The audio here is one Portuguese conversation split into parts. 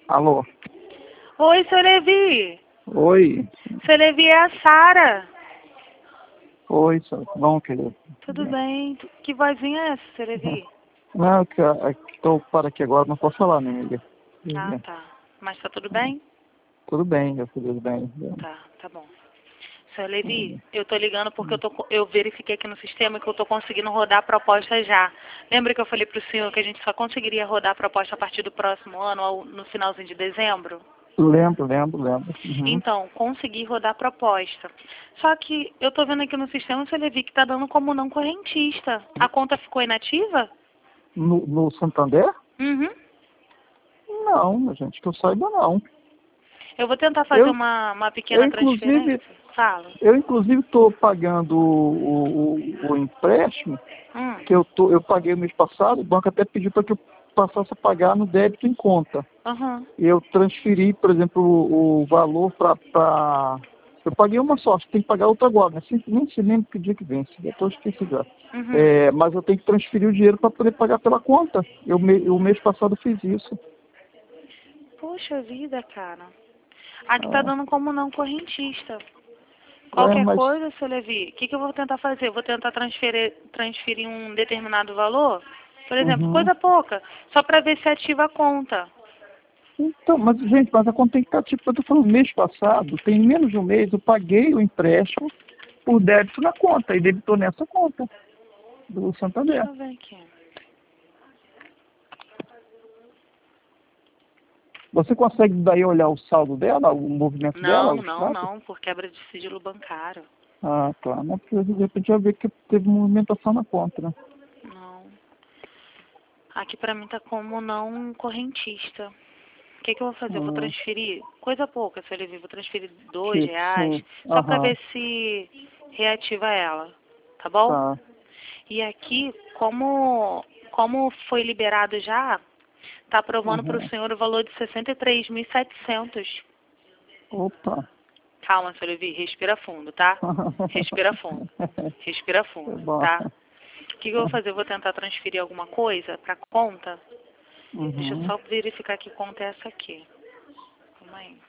Alô? Oi, seu Levi. Oi. Seu Levi é a Sara. Oi, bom, querido. Tudo bem? Que vozinha é essa, seu Levi? Não, estou para aqui agora, não posso falar, né, amiga? Ah, tá. Mas tá tudo bem? Tudo bem, meu filho, tudo bem. Tá bom. Seu Levi, eu tô ligando porque eu verifiquei aqui no sistema que eu tô conseguindo rodar a proposta já. Lembra que eu falei pro senhor que a gente só conseguiria rodar a proposta a partir do próximo ano, ou no finalzinho de dezembro? Lembro. Uhum. Então, consegui rodar a proposta. Só que eu tô vendo aqui no sistema, seu Levi, que tá dando como não correntista. A conta ficou inativa? No Santander? Uhum. Não, gente, que eu saiba não. Eu vou tentar fazer Eu, uma eu pequena inclusive, transferência. Fala. estou pagando o empréstimo Hum. que eu paguei o mês passado, o banco até pediu para que eu passasse a pagar no débito em conta. Aham. Eu transferi, por exemplo, o valor para... Eu paguei uma só, tem que pagar outra agora, né? Nem se lembra que dia que vence, já estou esquecido já. Uhum. Mas eu tenho que transferir o dinheiro para poder pagar pela conta. O mês passado fiz isso. Poxa vida, cara. Aqui tá dando como não correntista. É, Qualquer mas coisa, seu Levi, o que eu vou tentar fazer? Eu vou tentar transferir um determinado valor, por exemplo, uhum. coisa pouca, só para ver se ativa a conta. Então, gente, mas a conta tem que estar, tipo, eu estou falando, mês passado, tem menos de um mês, eu paguei o empréstimo por débito na conta, e debitou nessa conta do Deixa Santander. eu ver aqui. Você consegue daí olhar o saldo dela, o movimento dela, o Não, extrato? não, por quebra de sigilo bancário. Ah, tá. Não, porque de repente eu ver que teve movimentação na conta, né? Não. Aqui pra mim tá como não correntista. O que eu vou fazer? Eu vou Ah, transferir coisa pouca, seu Levi. Vou transferir tipo, R$ 2, só pra aham, ver se reativa ela. Tá bom? tá. E aqui, como foi liberado já, tá aprovando para o Uhum. senhor o valor de 63.700. Opa. Calma, seu Levi, respira fundo, tá? Respira fundo. Respira É fundo, bom. tá? O que eu vou fazer? Eu vou tentar transferir alguma coisa para conta. Deixa eu Uhum. só verificar que conta é essa aqui. Calma aí.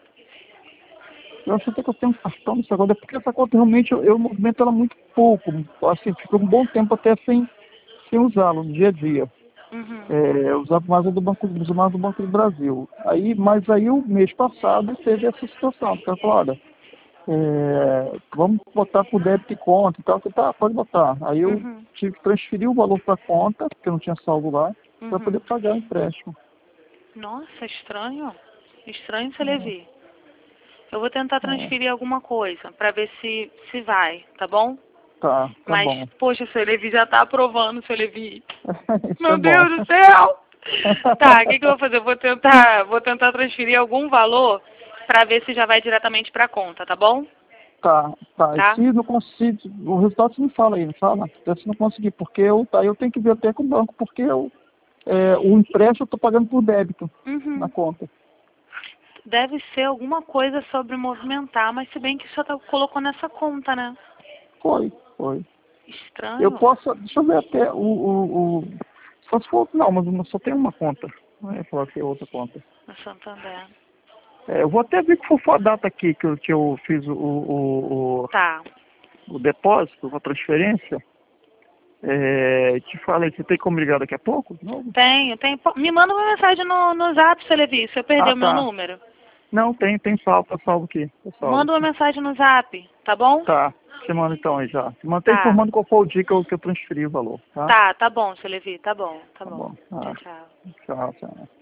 Eu acho até que eu tenho um cartão nessa conta, porque essa conta realmente eu movimento ela muito pouco. Assim, fica um bom tempo até sem usá-la no dia a dia. Uhum. Eu usava mais o do Banco, uso mais do Banco do Brasil. Mas aí o mês passado teve essa situação, porque ela falou, olha, vamos botar por débito e conta e tal, que tá, pode botar. Aí eu Uhum. tive que transferir o valor para a conta, porque eu não tinha saldo lá, para poder Uhum. pagar o empréstimo. Nossa, estranho. Estranho, seu Levi. Eu vou tentar É, transferir alguma coisa para ver se vai, tá bom? tá Mas, bom. poxa, seu Levi já tá aprovando, seu Levi. Isso é Meu bom. Deus do céu! Tá, o que eu vou fazer? Eu vou tentar transferir algum valor pra ver se já vai diretamente pra conta, tá bom? Tá. E Tá? se não conseguir, o resultado você me fala aí, não fala? Se não conseguir, porque eu tenho que ver até com o banco, porque o empréstimo eu estou pagando por débito na Uhum. conta. Deve ser alguma coisa sobre movimentar, mas se bem que o senhor colocou nessa conta, né? Foi. Eu Estranho. posso, deixa eu ver até só se for, não, mas só tem uma conta. Não é falar que é outra conta. No Santander. Eu vou até ver que for a data aqui que eu fiz Tá. o depósito, a transferência. Te falei, você tem como ligar daqui a pouco? De novo? Tenho. Pô, me manda uma mensagem no Zap, seu Levi, se eu perder Ah, o meu tá. número. Não, tem salvo, tá salvo aqui. Tá salvo Manda uma aqui. mensagem no Zap, tá bom? Tá, te mando então aí já. Te mantém Tá. informando qual foi o dia que eu transferi o valor, tá? Tá bom, seu Levi, tá bom, tá Tá bom. bom. Tchau, tchau. Tchau.